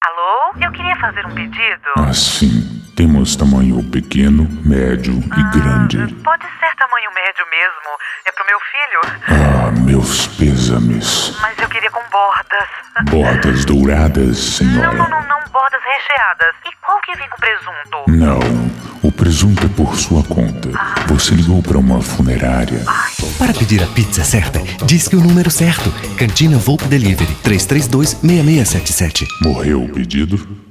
Alô? Eu queria fazer um pedido. Ah, sim. Temos tamanho pequeno, médio e grande. Pode ser tamanho médio mesmo. É pro meu filho. Ah, meus pêsames. Mas eu queria com bordas. Bordas douradas, senhora. Não, bordas recheadas. E qual que vem com presunto? Não, o presunto é por sua conta. Você ligou para uma funerária. Para pedir a pizza certa, disque o número certo. Cantina Volpe Delivery, 332-6677. Morreu o pedido?